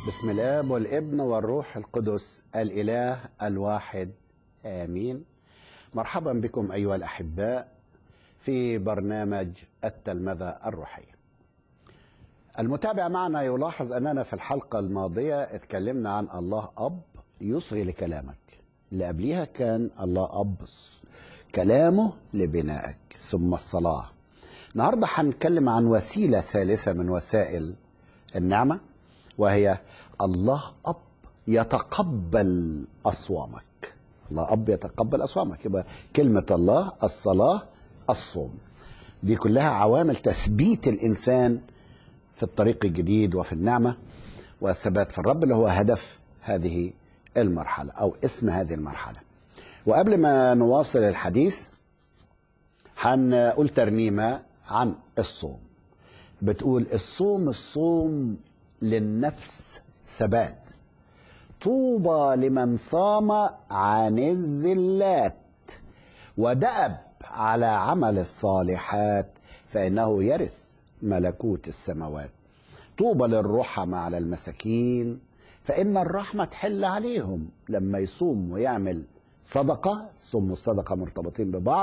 بسم الآب والابن والروح القدس الإله الواحد آمين. مرحبا بكم أيها الأحباء في برنامج التلمذة الروحية. المتابع معنا يلاحظ أننا في الحلقة الماضية اتكلمنا عن الله أب يصغي لكلامك، اللي قبليها كان الله أب كلامه لبنائك، ثم الصلاة. النهارده هنتكلم عن وسيلة ثالثة من وسائل النعمة، وهي الله أب يتقبل أصوامك. الله أب يتقبل أصوامك، يبقى كلمة الله الصلاة الصوم، دي كلها عوامل تثبيت الإنسان في الطريق الجديد وفي النعمة والثبات في الرب، اللي هو هدف هذه المرحلة أو اسم هذه المرحلة. وقبل ما نواصل الحديث هنقول ترنيمة عن الصوم بتقول: الصوم للنفس ثبات، طوبى لمن صام عن الزلات ودأب على عمل الصالحات فإنه يرث ملكوت السماوات. طوبى للرحمة على المساكين فإن الرحمة تحل عليهم. لما يصوم ويعمل صدقة، الصوم والصدقة مرتبطين ببعض،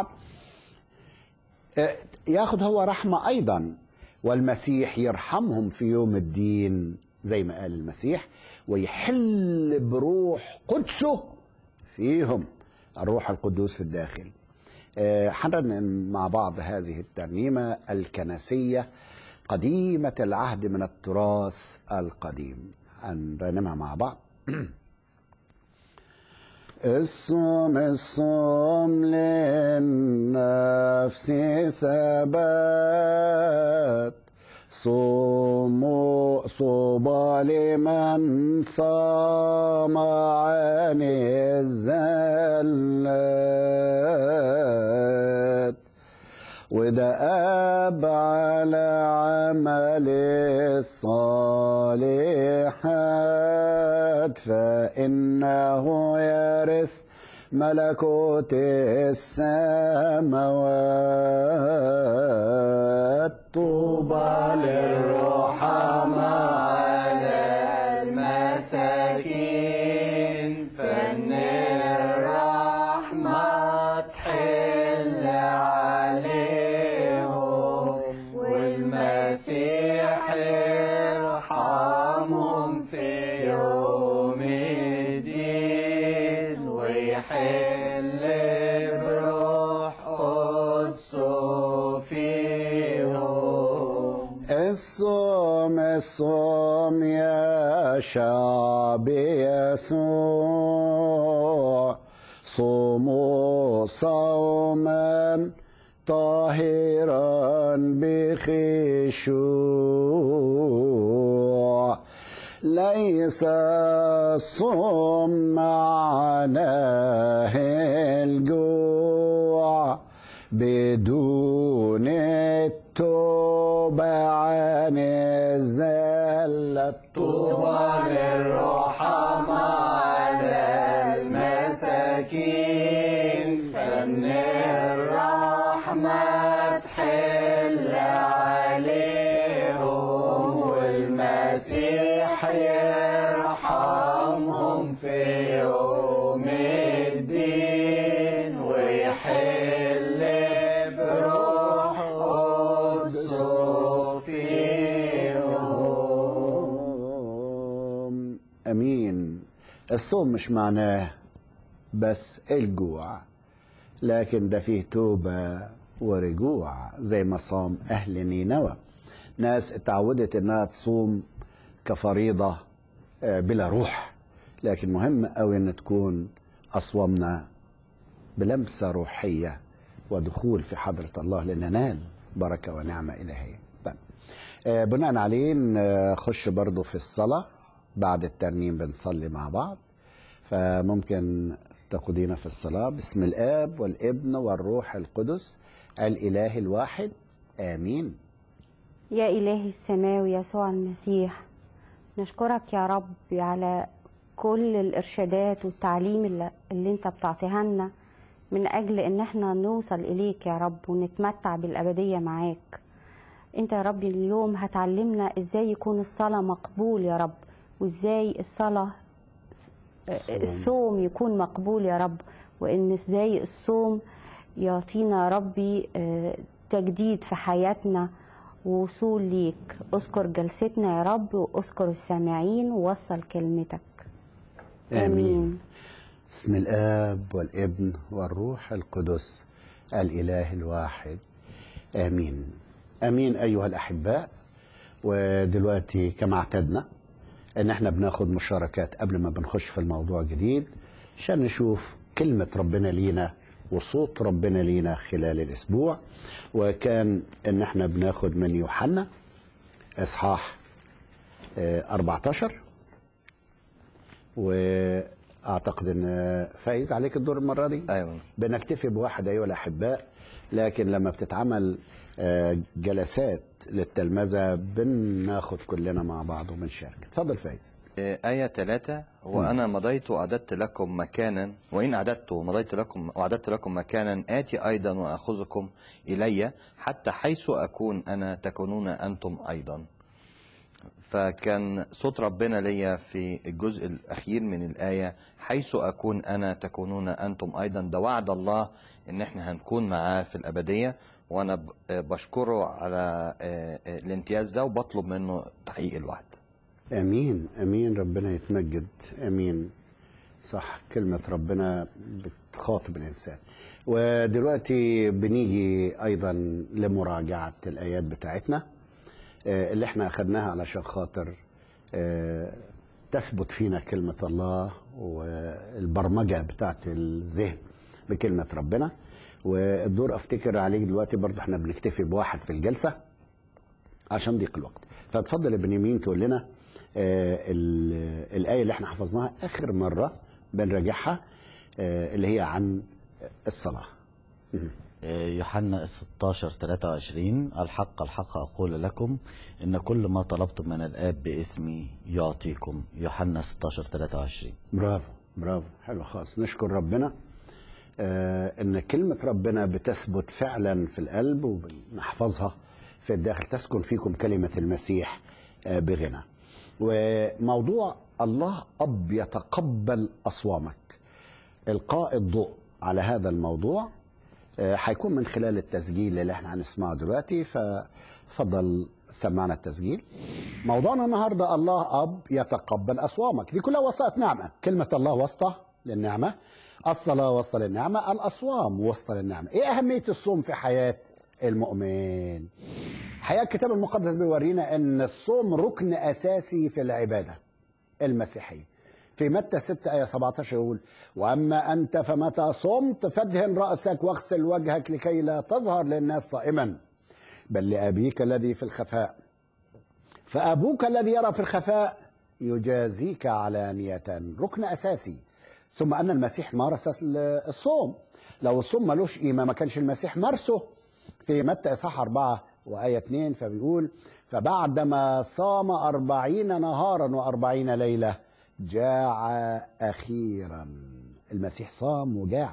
ياخد هو رحمة أيضا، والمسيح يرحمهم في يوم الدين زي ما قال المسيح، ويحل بروح قدسه فيهم، الروح القدوس في الداخل. هنرنم مع بعض هذه الترنيمة الكنسية قديمة العهد من التراث القديم، هنرنمها مع بعض. الصوم للنفس ثبات، صوبى لمن صام عن الزلات ودأب على عمل الصالحات فإنه يرث ملكوت السماوات. طوبى للرحماء على المساكين فإن الرحمة تحل عليهم، والمسيح يرحمهم في يوم الدين ويحل بروح قدسه فيهم. الصوم يا شعب يسوع، صوموا صوما طاهرا بخشوع، ليس الصوم معناه الجوع بدون التوبة عن الزلة. طوبى للرحماء على المساكين فإن الرحمة تحل عليهم، والمسيح يرحمهم في يوم الدين ويحل بروح قدسه فيهم. أمين. الصوم مش معناه بس الجوع، لكن ده فيه توبة ورجوع، زي ما صام أهل نينوى. ناس اتعودت انها تصوم كفريضة بلا روح، لكن مهم قوي ان تكون أصوامنا بلمسة روحية ودخول في حضرة الله لننال بركة ونعمة إلهية. طيب، بناء عليه نخش برضو في الصلاة. بعد الترنيم بنصلي مع بعض، فممكن تقودينا في الصلاة. بسم الآب والابن والروح القدس الإله الواحد آمين. يا إلهي السماوي يسوع المسيح، نشكرك يا رب على كل الإرشادات والتعليم اللي انت بتعطيها لنا من أجل ان احنا نوصل إليك يا رب ونتمتع بالأبدية معاك. انت يا رب اليوم هتعلمنا ازاي يكون الصلاة مقبول يا رب، وازاي الصلاة الصوم يكون مقبول يا رب، وان ازاي الصوم يعطينا يا ربي تجديد في حياتنا ووصول ليك. اذكر جلستنا يا رب، واذكر السامعين، ووصل كلمتك. آمين. بسم الآب والابن والروح القدس الإله الواحد، آمين. آمين أيها الأحباء. ودلوقتي كما اعتدنا ان احنا بناخد مشاركات قبل ما بنخش في الموضوع الجديد، عشان نشوف كلمة ربنا لينا وصوت ربنا لينا خلال الاسبوع. وكان ان احنا بناخد من يوحنا اصحاح 14، واعتقد ان فايز عليك الدور المرة دي. ايوه، بنكتفي بواحد ايها الاحباء، لكن لما بتتعمل جلسات للتلمذة بناخد كلنا مع بعض وبنشارك. اتفضل فايز. آية 3: وأنا مضيت وأعددت لكم مكانا، وإن أعددت ومضيت لكم وأعددت لكم مكانا آتي أيضا وأخذكم إلي، حتى حيث أكون أنا تكونون أنتم أيضا. فكان صوت ربنا ليا في الجزء الأخير من الآية: حيث أكون أنا تكونون أنتم أيضا. ده وعد الله إن إحنا هنكون معاه في الأبدية، وأنا بشكره على الامتياز ده، وبطلب منه تحقيق الوعد. امين امين، ربنا يتمجد. امين. صح، كلمة ربنا بتخاطب الانسان. ودلوقتي بنيجي ايضا لمراجعة الايات بتاعتنا اللي احنا اخدناها علشان خاطر تثبت فينا كلمة الله والبرمجة بتاعت الذهن بكلمة ربنا. والدور افتكر عليك دلوقتي برضه احنا بنكتفي بواحد في الجلسة عشان ضيق الوقت. فاتفضل يا بنيامين تقول لنا الآية اللي احنا حفظناها آخر مرة بنراجعها اللي هي عن الصلاة. يوحنا 16:23: الحق الحق أقول لكم إن كل ما طلبتم من الآب باسمي يعطيكم. يوحنا 16:23. برافو برافو، حلو خالص. نشكر ربنا إن كلمة ربنا بتثبت فعلا في القلب وبنحفظها في الداخل. تسكن فيكم كلمة المسيح بغنى. وموضوع الله أب يتقبل أصوامك، إلقاء الضوء على هذا الموضوع هيكون من خلال التسجيل اللي احنا هنسمعه دلوقتي. ففضل سمعنا التسجيل. موضوعنا النهاردة: الله أب يتقبل أصوامك. دي كلها وسائط نعمة. كلمة الله واسطة للنعمة، الصلاة واسطة للنعمة، الأصوام واسطة للنعمة. إيه أهمية الصوم في حياة المؤمن؟ حقيقة الكتاب المقدس بيورينا أن الصوم ركن أساسي في العبادة المسيحية. في متى 6 آية 17 يقول: وأما أنت فمتى صمت فادهن رأسك واغسل وجهك لكي لا تظهر للناس صائما، بل لأبيك الذي في الخفاء، فأبوك الذي يرى في الخفاء يجازيك علانية. ركن أساسي. ثم أن المسيح مارس الصوم. لو الصوم ملوش قيمة ما كانش المسيح مارسه. في متى إصحاح 4 وآية 2 فبيقول: فبعدما صام 40 نهارا و40 ليلة جاع أخيرا. المسيح صام وجاع.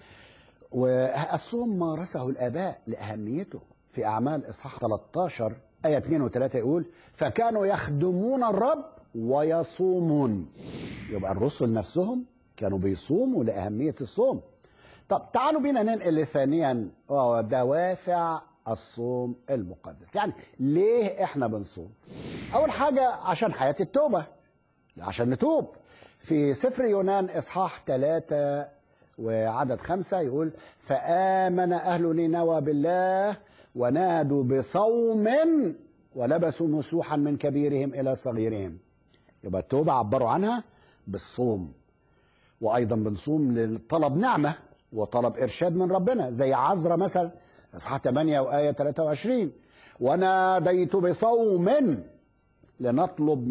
والصوم مارسه الآباء لأهميته. في أعمال إصحاح 13 آية 2 و3 يقول: فكانوا يخدمون الرب ويصومون. يبقى الرسل نفسهم كانوا بيصوموا لأهمية الصوم. طب تعالوا بينا ننقل ثانيا دوافع الصوم المقدس. يعني ليه احنا بنصوم؟ أول حاجة عشان حياة التوبة، عشان نتوب. في سفر يونان إصحاح 3 وعدد 5 يقول: فآمن أهل نينوى بالله ونادوا بصوم ولبسوا مسوحا من كبيرهم إلى صغيرهم. يبقى التوبة عبروا عنها بالصوم. وأيضا بنصوم لطلب نعمة وطلب إرشاد من ربنا، زي عزرا مثلا إصحاح 8 وآية 23: وناديت بصوم لنطلب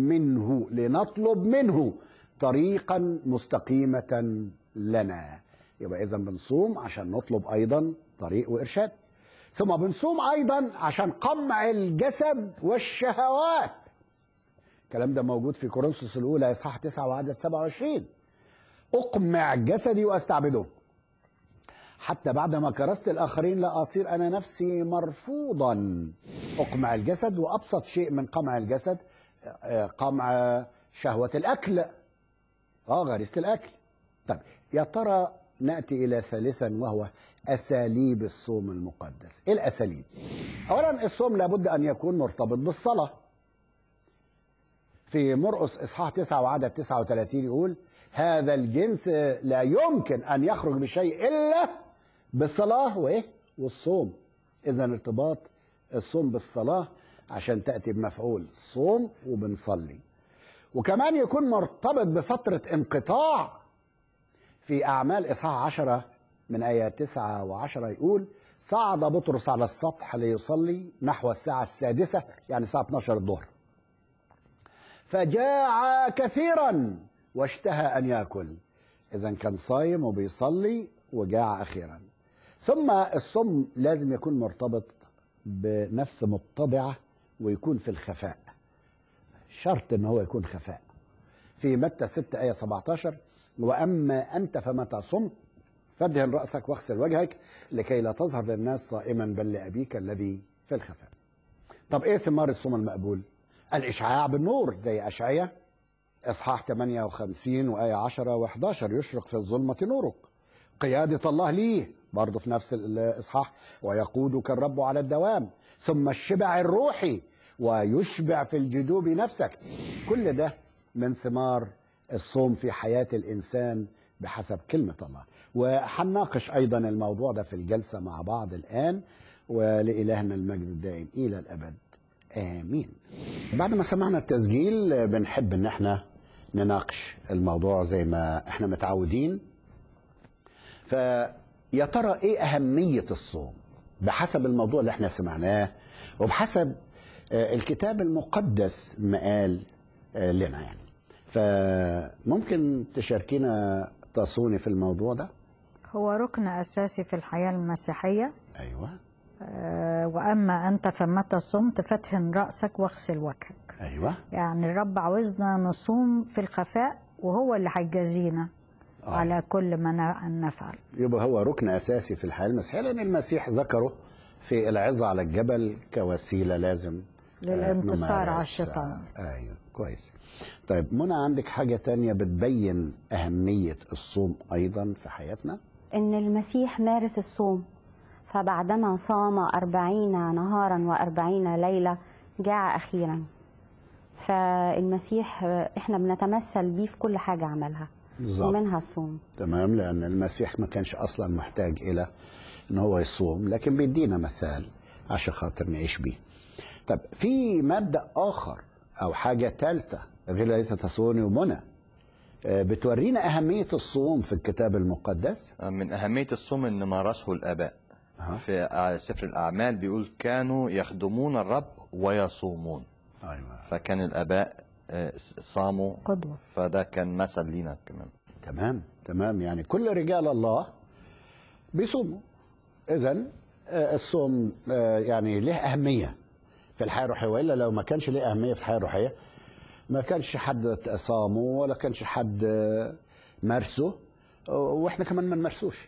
منه طريقا مستقيمة لنا. يبقى إذن بنصوم عشان نطلب أيضا طريق وإرشاد. ثم بنصوم أيضا عشان قمع الجسد والشهوات. الكلام ده موجود في كورنثوس الأولى إصحاح 9 وعدد 27: أقمع جسدي وأستعبده حتى بعدما كرست الآخرين لا أصير أنا نفسي مرفوضا. أقمع الجسد، وأبسط شيء من قمع الجسد قمع شهوة الأكل، غريزة الأكل. طيب يا ترى نأتي إلى ثالثا وهو أساليب الصوم المقدس. إيه الأساليب؟ أولا الصوم لابد أن يكون مرتبط بالصلاة. في مرقس إصحاح 9 وعدد 39 يقول هذا الجنس لا يمكن أن يخرج بشيء إلا بالصلاة وإيه؟ والصوم. إذا ارتباط الصوم بالصلاة عشان تأتي بمفعول صوم وبنصلي. وكمان يكون مرتبط بفترة انقطاع. في أعمال إصحاح 10 من آية 9 و10 يقول صعد بطرس على السطح ليصلي نحو الساعة 6، يعني الساعة 12 الظهر، فجاع كثيرا واشتهى أن يأكل. إذا كان صايم وبيصلي وجاع أخيرا. ثم الصوم لازم يكون مرتبط بنفس متضعة ويكون في الخفاء. شرط ان هو يكون خفاء. في متى 6 آية 17 وأما أنت فمتى صمت فادهن رأسك واغسل وجهك لكي لا تظهر للناس صائما بل لأبيك الذي في الخفاء. طب ايه ثمار الصوم المقبول؟ الإشعاع بالنور زي أشعية إصحاح 58 وآية 10 و11 يشرق في الظلمة نورك. قيادة الله ليه برضه في نفس الإصحاح ويقودك الرب على الدوام. ثم الشبع الروحي ويشبع في الجدوب نفسك. كل ده من ثمار الصوم في حياة الإنسان بحسب كلمة الله. وحنناقش أيضا الموضوع ده في الجلسة مع بعض الآن. ولإلهنا المجد الدائم إلى الأبد آمين. بعد ما سمعنا التسجيل بنحب إن احنا نناقش الموضوع زي ما احنا متعودين. فيا ترى ايه أهمية الصوم بحسب الموضوع اللي احنا سمعناه وبحسب الكتاب المقدس ما قال لنا يعني. فممكن تشاركينا تصوني في الموضوع ده؟ هو ركن أساسي في الحياة المسيحية. أيوة. وأما أنت فمتى صمت فادهن رأسك واغسل وجهك. أيوة. يعني الرب عاوزنا نصوم في الخفاء وهو اللي هيجازينا على كل ما نفعل. يبقى هو ركن أساسي في الحياة المسيحية لأن المسيح ذكره في العظة على الجبل كوسيلة لازم للانتصار على الشيطان. أيوة كويس. طيب منى عندك حاجة تانية بتبين أهمية الصوم أيضا في حياتنا؟ إن المسيح مارس الصوم، فبعدما صام 40 نهارا و40 ليلة جاع أخيرا. فالمسيح إحنا بنتمثل بيه في كل حاجة عملها بالظبط. ومنها الصوم. تمام، لأن المسيح ما كانش أصلا محتاج إلى إن هو يصوم، لكن بيدينا مثال عشان خاطر نعيش بيه. طب في مبدأ آخر أو حاجة ثالثة غير ليس تصوني ومنى بتورينا أهمية الصوم في الكتاب المقدس؟ من أهمية الصوم إن مارسه الآباء. في سفر الأعمال بيقول كانوا يخدمون الرب ويصومون. أيوة. فكان الآباء صاموا قدوة. فده كان مثل لينا كمان. تمام يعني كل رجال الله بيصوموا. إذن الصوم يعني له أهمية في الحياة الروحية، وإلا لو ما كانش له أهمية في الحياة الروحية ما كانش حد صامه ولا كانش حد مارسه وإحنا كمان ما نمارسوش.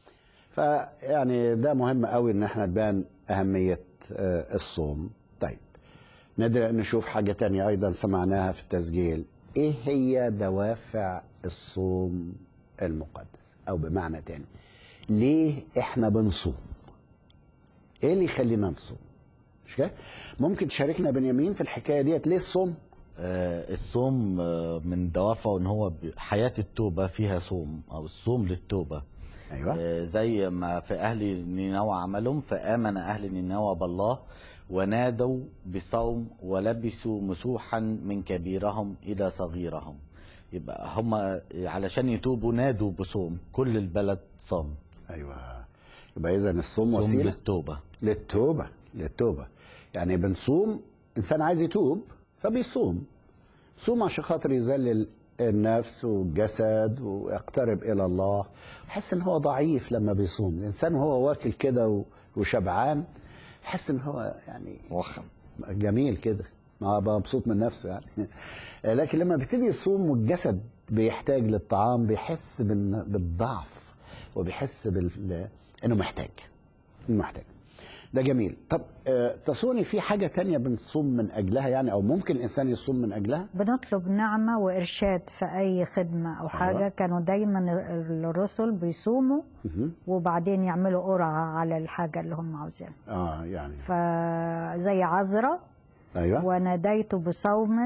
فيعني ده مهم قوي إن احنا تبان أهمية الصوم. طيب نشوف حاجة تانية أيضا سمعناها في التسجيل. إيه هي دوافع الصوم المقدس؟ أو بمعنى تاني ليه إحنا بنصوم؟ إيه اللي يخلينا نصوم؟ مش كده؟ ممكن تشاركنا بنيامين في الحكاية ديت ليه الصوم؟ الصوم من دوافعه ان هو حياة التوبة فيها صوم او الصوم للتوبة. أيوة. زي ما في أهل نينوى عملهم فآمن أهل نينوى بالله ونادوا بصوم ولبسوا مسوحا من كبيرهم إلى صغيرهم. يبقى هم علشان يتوبوا نادوا بصوم، كل البلد صام. أيوة. يبقى إذا الصوم وسيلة للتوبة. يعني بنصوم، إنسان عايز يتوب فبيصوم. صوم عشان خاطر يذلل النفس والجسد ويقترب إلى الله. يحس إن هو ضعيف لما بيصوم. الإنسان وهو واكل كده وشبعان يحس إن هو يعني وخم جميل كده، مبسوط من نفسه يعني. لكن لما بيبتدي يصوم والجسد بيحتاج للطعام بيحس بالضعف وبيحس إنه محتاج. ده جميل. طب تصوني في حاجة تانية بنصوم من أجلها يعني، أو ممكن الإنسان يصوم من أجلها؟ بنطلب نعمة وإرشاد في أي خدمة أو حاجة. أيوة. كانوا دايما الرسل بيصوموا وبعدين يعملوا قرعة على الحاجة اللي هم عاوزينها. يعني فزي عذراء. أيوة. وناديت بصوم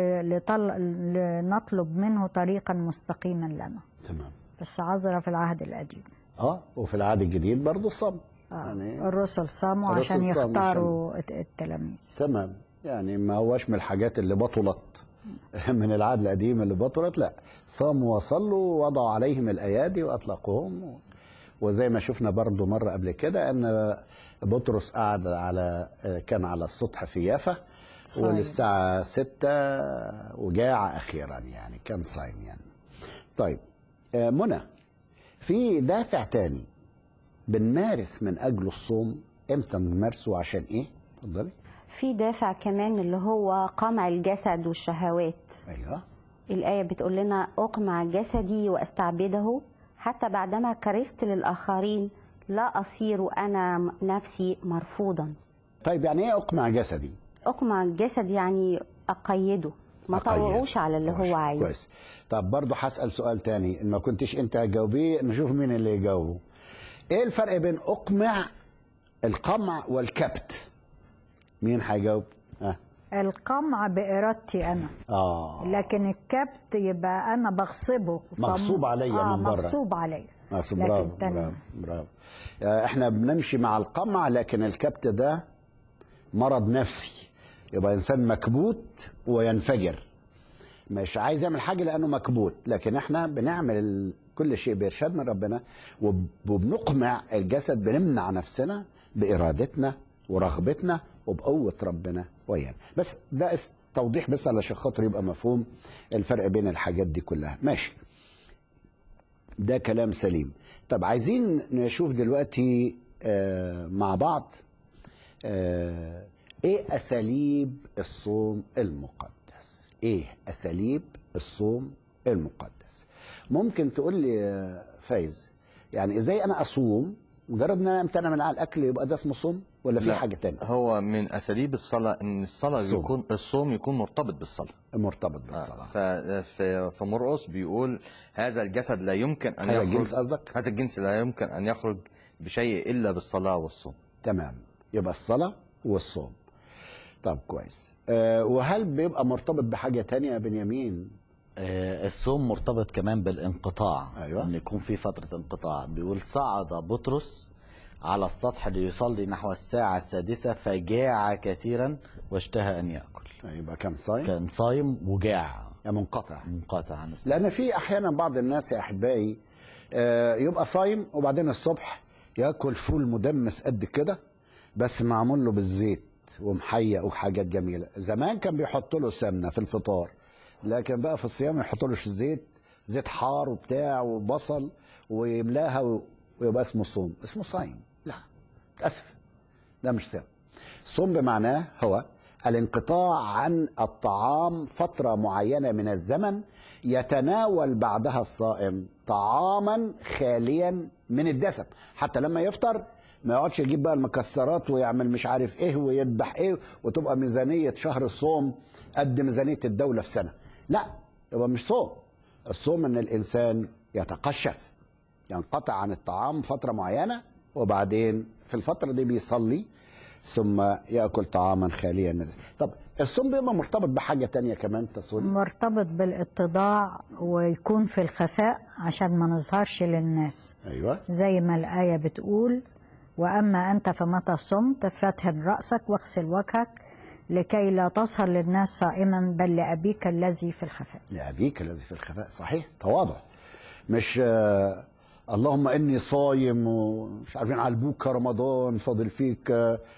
لنطلب منه طريقا مستقيما لنا. تمام. بس عذراء في العهد القديم. وفي العهد الجديد برضه صام. يعني الرسل صاموا عشان يختاروا التلاميذ. تمام. يعني ما هوش من الحاجات اللي بطلت من العهد القديم اللي بطلت، لا، صاموا وصلوا ووضعوا عليهم الأيادي وأطلقوهم. وزي ما شفنا برضو مرة قبل كده أن بطرس قعد كان على السطح في يافا وللساعة 6 وجاع أخيرا، يعني كان صايم يعني. طيب منى، في دافع تاني بنمارس من أجله الصوم، إمتى بنمارسه عشان إيه؟ اتفضلي. في دافع كمان اللي هو قمع الجسد والشهوات. أيوه. الآية بتقول لنا أقمع جسدي وأستعبده حتى بعدما كرست للآخرين لا أصير أنا نفسي مرفوضا. طيب يعني إيه أقمع جسدي؟ أقمع الجسد يعني أقيده، ما طوعوش على اللي هو عايزه. كويس. طب برضه هسأل سؤال تاني، إن ما كنتش أنت هتجاوبيه نشوف مين اللي يجاوبه. إيه الفرق بين أقمع القمع والكبت؟ مين هيجاوب؟ القمع بإرادتي أنا. لكن الكبت يبقى أنا بغصبه، مغصوب عليا من بره. مغصوب عليا. برافو برافو. احنا بنمشي مع القمع، لكن الكبت ده مرض نفسي، يبقى إنسان مكبوت وينفجر، مش عايز يعمل حاجة لأنه مكبوت. لكن احنا بنعمل كل شيء بإرشاد من ربنا، وبنقمع الجسد، بنمنع نفسنا بإرادتنا ورغبتنا وبقوة ربنا ويانا. بس ده توضيح بس علشان خاطر يبقى مفهوم الفرق بين الحاجات دي كلها. ماشي، ده كلام سليم. طب عايزين نشوف دلوقتي مع بعض ايه أساليب الصوم المقدس. ايه أساليب الصوم المقدس؟ ممكن تقول لي فايز يعني ازاي انا اصوم؟ مجرد ان انا امتنع من الاكل يبقى ده اسمه صوم، ولا في حاجه تانية؟ هو من اساليب الصلاه ان الصوم يكون مرتبط بالصلاه. مرتبط بالصلاه. في مرقس بيقول هذا الجسد لا يمكن ان يخرج. الجنس قصدك؟ هذا الجنس لا يمكن ان يخرج بشيء الا بالصلاه والصوم. تمام، يبقى الصلاه والصوم. طب كويس. وهل بيبقى مرتبط بحاجه تانية يا بنيامين؟ الصوم مرتبط كمان بالانقطاع. أيوة. ان يكون في فتره انقطاع. بيقول صعد بطرس على السطح ليصلي نحو الساعه 6 فجاع كثيرا واشتهى ان ياكل. يبقى كان صايم. كان صايم وجاع. منقطع عن الصلاة. لان في احيانا بعض الناس يا احبائي يبقى صايم وبعدين الصبح ياكل فول مدمس قد كده بس معمول له بالزيت ومحيق وحاجات جميله. زمان كان بيحط له سمنه في الفطار، لكن بقى في الصيام ما يحطولوش زيت حار وبتاع وبصل ويملاها ويبقى اسمه صوم. اسمه صايم؟ لا، للاسف ده مش صيام. الصوم بمعناه هو الانقطاع عن الطعام فترة معينة من الزمن، يتناول بعدها الصائم طعاما خاليا من الدسم. حتى لما يفطر ما يقعدش يجيب بقى المكسرات ويعمل مش عارف ايه ويذبح ايه وتبقى ميزانية شهر الصوم قد ميزانية الدولة في سنة. لا، يبقى مش صوم. الصوم ان الانسان يتقشف، ينقطع عن الطعام فترة معينة وبعدين في الفترة دي بيصلي ثم يأكل طعاما خاليا من الدسم. طب الصوم بيبقى مرتبط بحاجة تانية كمان تصوني؟ مرتبط بالاتضاع ويكون في الخفاء عشان ما نظهرش للناس. أيوة. زي ما الآية بتقول وأما أنت فمتى صمت فادهن رأسك واغسل وجهك لكي لا تظهر للناس صائما بل لأبيك الذي في الخفاء. لأبيك الذي في الخفاء، صحيح، تواضع. مش اللهم إني صايم ومش عارفين على البوكة رمضان فاضل فيك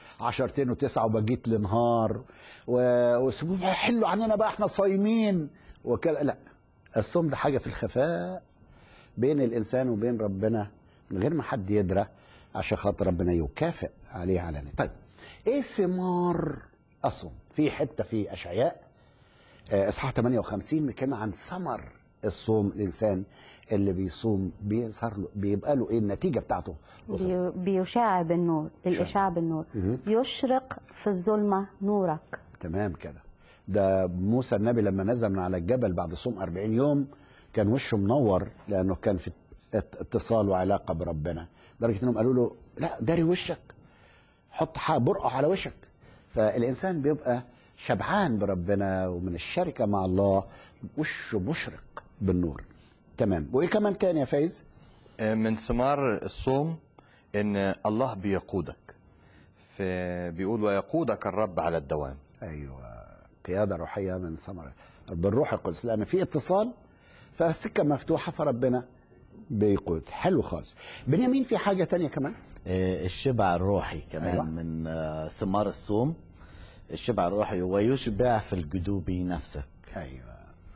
10 و9 وبجيت لنهار وسيبوه حلوا عننا بقى احنا صايمين وكذا. لا، الصوم ده حاجة في الخفاء بين الإنسان وبين ربنا من غير ما حد يدرى عشان خاطر ربنا يكافئ عليه علانية. طيب ايه ثمار الصوم؟ في حتة في أشعياء اصحاح 58 بيتكلم عن ثمر الصوم الانسان اللي بيصوم بيظهر له، بيبقى له ايه النتيجه بتاعته؟ بيشع بالنور، الإشاع بالنور. يشرق في الظلمة نورك. تمام كده. ده موسى النبي لما نزل من على الجبل بعد صوم 40 يوم كان وشه منور، لانه كان في اتصال وعلاقه بربنا، لدرجه انهم قالوا له لا داري وشك، حط برقع على وشك. فالانسان بيبقى شبعان بربنا ومن الشركه مع الله، وشه مشرق بالنور. تمام. وايه كمان تاني يا فايز؟ من ثمار الصوم ان الله بيقودك، بيقول ويقودك الرب على الدوام. ايوه، قياده روحيه من ثمره بالروح القدس، لان في اتصال فالسكه مفتوحه فربنا بيقود. حلو خالص. بنيامين في حاجه تانية كمان؟ الشبع الروحي كمان. أيوة. من ثمار الصوم الشبع الروحي، ويشبع في الجدوب نفسك. ايوه.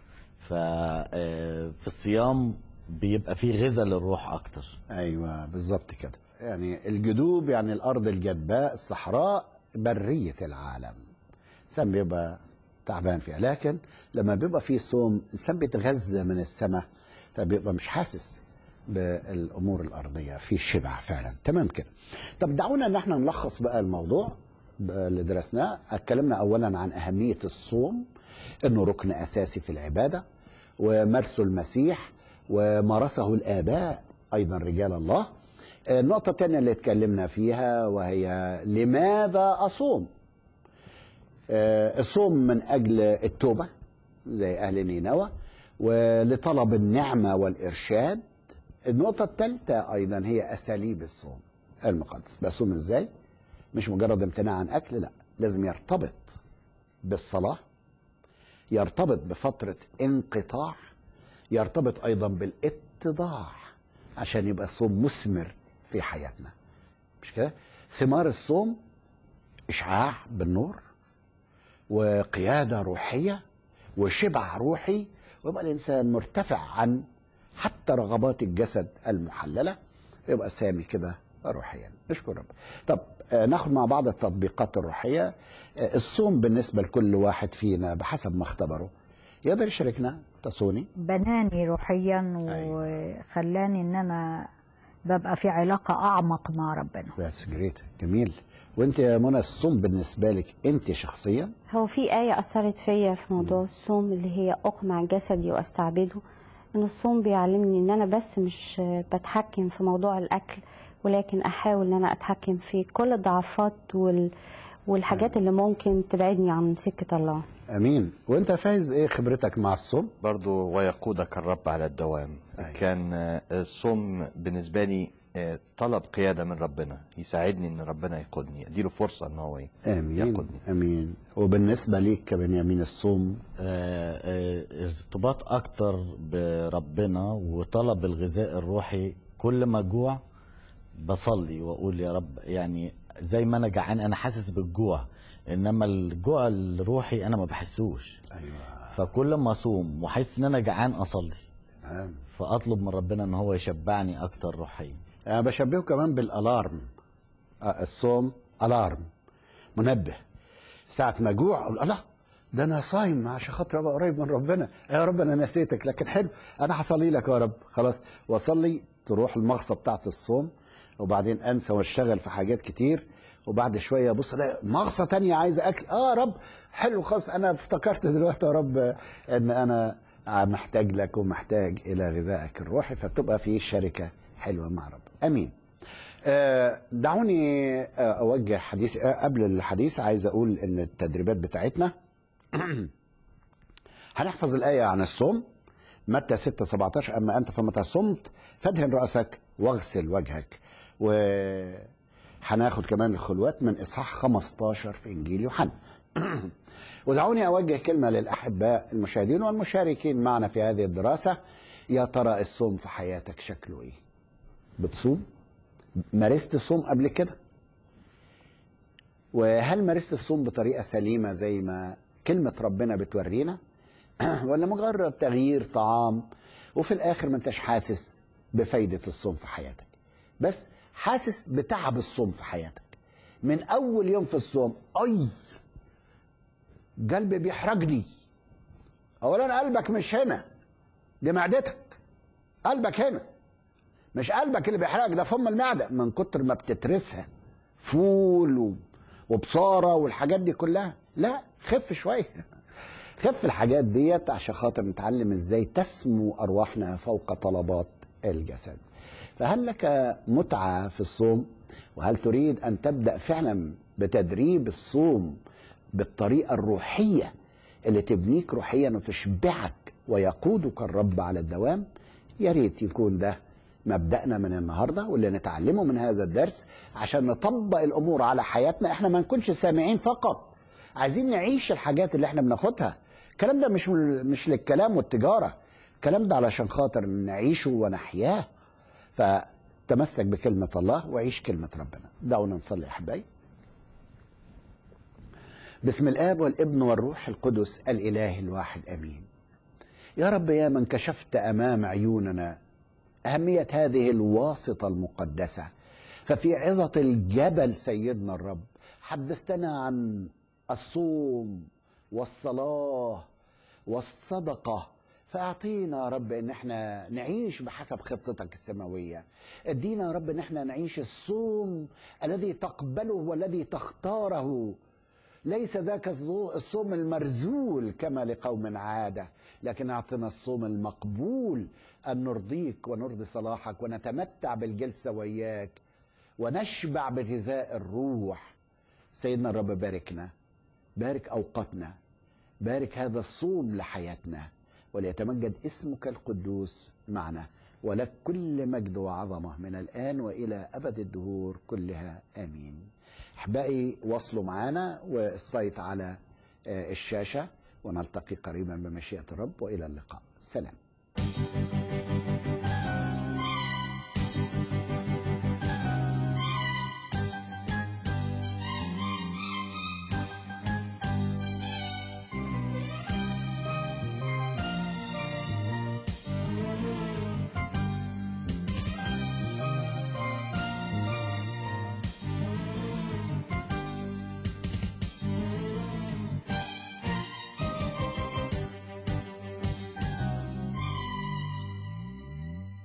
ففي الصيام بيبقى فيه غذاء للروح اكتر. ايوه بالظبط كده. يعني الجدوب يعني الارض الجدباء، الصحراء بريه العالم، الانسان بيبقى تعبان فيها. لكن لما بيبقى فيه صوم الانسان بيتغذى من السماء، فبيبقى مش حاسس بالامور الارضيه، في شبع فعلا. تمام كده. طب دعونا ان احنا نلخص بقى الموضوع اللي درسناه. اتكلمنا اولا عن اهميه الصوم، انه ركن اساسي في العباده، ومارسه المسيح ومارسه الاباء ايضا رجال الله. النقطه الثانيه اللي اتكلمنا فيها وهي لماذا اصوم. الصوم من اجل التوبه زي اهل نينوى، ولطلب النعمه والارشاد. النقطه الثالثه ايضا هي اساليب الصوم المقدس. بصوم ازاي؟ مش مجرد امتناع عن اكل، لا، لازم يرتبط بالصلاه، يرتبط بفتره انقطاع، يرتبط ايضا بالاتضاع عشان يبقى الصوم مثمر في حياتنا. مش كده؟ ثمار الصوم اشعاع بالنور، وقياده روحيه، وشبع روحي، ويبقى الانسان مرتفع عن حتى رغبات الجسد المحلله، يبقى سامي كده روحيا. نشكر رب. طب ناخد مع بعض التطبيقات الروحيه. الصوم بالنسبه لكل واحد فينا بحسب ما اختبره يقدر يشاركنا. تصوني بناني روحيا وخلاني ان انا ببقى في علاقه اعمق مع ربنا. ذاتس جريت. جميل. وانت يا منى الصوم بالنسبه لك انت شخصيا؟ هو في آية أثرت فيا في موضوع الصوم، اللي هي أقمع جسدي وأستعبده. إن الصوم بيعلمني إن أنا بس مش بتحكم في موضوع الأكل، ولكن أحاول إن أنا أتحكم في كل الضعفات والحاجات اللي ممكن تبعدني عن سكة الله. امين. وانت فايز ايه خبرتك مع الصوم؟ برضو ويقودك الرب على الدوام. أيوة. كان الصوم بالنسبة لي طلب قيادة من ربنا، يساعدني ان ربنا يقودني، اديله فرصة ان هو امين. يقودني. امين. وبالنسبه ليك كبنيامين الصوم؟ ارتباط اكتر بربنا وطلب الغذاء الروحي. كل ما جوع بصلي واقول يا رب، يعني زي ما انا جعان انا حاسس بالجوع، انما الجوع الروحي انا ما بحسوش. ايوه. فكل ما اصوم واحس ان انا جعان اصلي، فاطلب من ربنا ان هو يشبعني اكتر روحيا. انا بشبهه كمان بالالارم. الصوم الارم، منبه. ساعه ما جوع اقول الله، ده انا صايم عشان خاطر ابقى قريب من ربنا. يا رب انا نسيتك، لكن حلو انا هصلي لك يا رب. خلاص واصلي، تروح المغصه بتاعت الصوم، وبعدين انسى واشتغل في حاجات كتير، وبعد شويه ابص الاقي مغصه تانية عايزه اكل. يا رب حلو خلاص، انا افتكرت دلوقتي يا رب ان انا محتاج لك ومحتاج الى غذائك الروحي، فبتبقى في شركه حلوه مع رب. امين. دعوني اوجه حديث. قبل الحديث عايز اقول ان التدريبات بتاعتنا هنحفظ الايه عن الصوم، متى 6:17. اما انت فمتى صمت فادهن راسك واغسل وجهك. وهناخد كمان الخلوات من اصحاح 15 في انجيل يوحنا. ودعوني اوجه كلمه للاحباء المشاهدين والمشاركين معنا في هذه الدراسه. يا ترى الصوم في حياتك شكله ايه؟ بتصوم؟ مارست الصوم قبل كده؟ وهل مارست الصوم بطريقه سليمه زي ما كلمه ربنا بتورينا؟ ولا مجرد تغيير طعام وفي الاخر ما انتش حاسس بفايده الصوم في حياتك، بس حاسس بتعب الصوم في حياتك من اول يوم في الصوم؟ اي قلبي بيحرجني. اولا قلبك مش هنا، دي معدتك، قلبك هنا، مش قلبك اللي بيحرقك، ده فم المعده من كتر ما بتترسها فول وبصاره والحاجات دي كلها. لا، خف شويه، خف الحاجات ديت عشان خاطر نتعلم ازاي تسمو ارواحنا فوق طلبات الجسد. فهل لك متعه في الصوم؟ وهل تريد ان تبدا فعلا بتدريب الصوم بالطريقه الروحيه اللي تبنيك روحيا وتشبعك ويقودك الرب على الدوام؟ يا ريت يكون ده مبدأنا من النهارده واللي نتعلمه من هذا الدرس عشان نطبق الامور على حياتنا. احنا ما نكونش سامعين فقط، عايزين نعيش الحاجات اللي احنا بناخدها. الكلام ده مش للكلام والتجاره، الكلام ده علشان خاطر نعيشه ونحياه. فتمسك بكلمه الله وعيش كلمه ربنا. دعونا نصلي احبائي. بسم الآب والابن والروح القدس الإله الواحد آمين. يا رب، يا من كشفت أمام عيوننا أهمية هذه الواسطة المقدسة، ففي عظة الجبل سيدنا الرب حدثتنا عن الصوم والصلاة والصدقة. فأعطينا يا رب إن احنا نعيش بحسب خطتك السماوية. ادينا يا رب إن احنا نعيش الصوم الذي تقبله والذي تختاره، ليس ذاك الصوم المرذول كما لقوم عادة، لكن اعطنا الصوم المقبول أن نرضيك ونرضي صلاحك ونتمتع بالجلسة وياك ونشبع بغذاء الروح. سيدنا الرب باركنا، بارك أوقاتنا، بارك هذا الصوم لحياتنا، وليتمجد اسمك القدوس معنا، ولك كل مجد وعظمة من الآن وإلى أبد الدهور كلها آمين. أحبائي، واصلوا معنا والصيت على الشاشة، ونلتقي قريبا بمشيئة الرب، وإلى اللقاء. سلام.